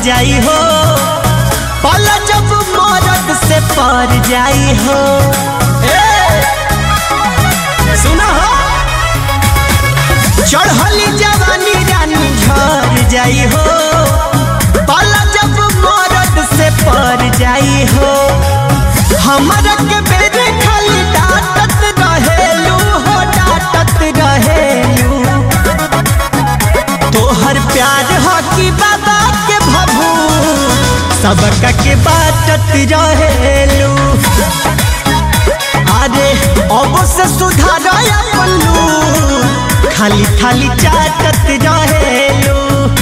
जाई हो, पल जब मरद से पर जाई हो। सुना हो चढ़ली जवानी रानी झर जाई हो, पल जब मरद से पर जाई हो। हमरा के बेरे खाली डांटत रहेलू हो, डांटत रहेलू। तोहर प्यार हो कि बाबा के भभू, सबका के बाटत रहेलू। अरे अब से सुधार पल्लू, खाली खाली चाटत रहेलू।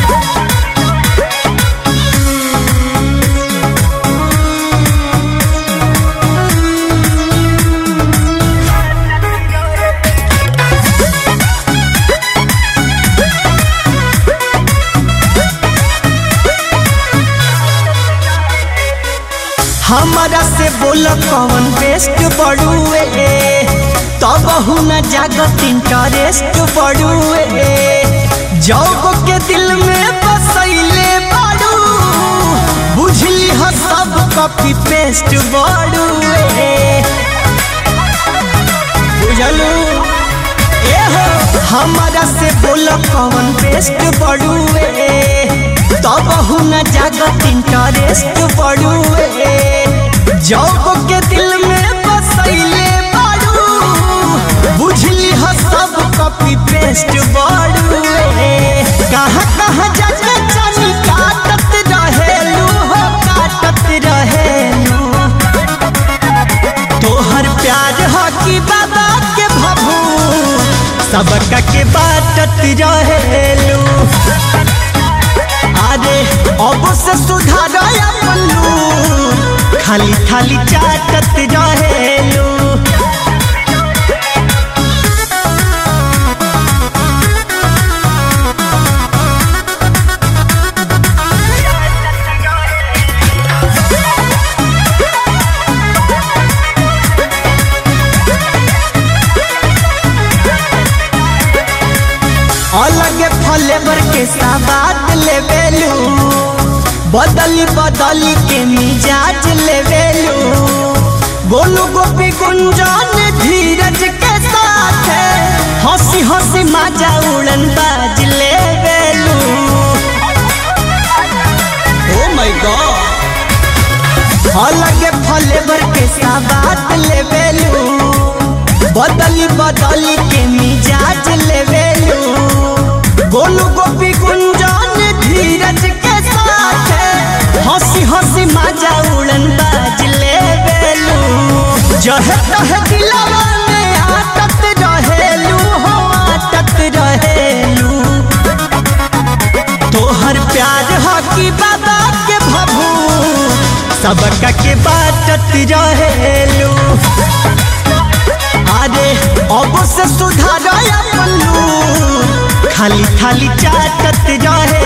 हमारा से बोल कौन बेस्ट बड़ुए, तब न जागत इंटरेस्ट बड़ुए। जौग के दिल में बसैले बाड़ू, बुझली हो सब कॉपी पेस्ट बड़ुए। बुझलू हमारा से बोल कौन बेस्ट बड़ुए, तब न जागत इंटरेस्ट बड़ुए। जौग के दिल में बसैले बाड़ू, बुझली हो सब कॉपी पेस्ट बड़ुए। कहाँ कहाँ जाके चानी काटत रहेलू हो, काटत रहेलू। तोहर प्यार हो कि बाबा के भभू, सबका के बाटत रहेलू। अरे अब से सुधार पल्लू, खाली खाली चाटत रहेलू। अलग फ्लेवर के साबात लेवेलू, बदली बदली के मिजाज लेवेलू। गोलू गोपी गुंजन धीरज के साथ हंसी हंसी माजा उड़न बाज लेवेलू। ओ माय गॉड, अलग फ्लेवर के साबात लेवेलू, बदली बदली के मिजाज लेवेलू। गोलू गोपी गुंजन धीरज के साथ हंसी हंसी माजा उड़न बाज लेवेलू। जहे तहे दिलवा में आटत रहेलू हो, आटत रहेलू। तोहर प्यार हो कि बाबा के भभू, सबका के बाटत रहेलू। अरे अब से सुधार पल्लू, खाली खाली चाटत रहे।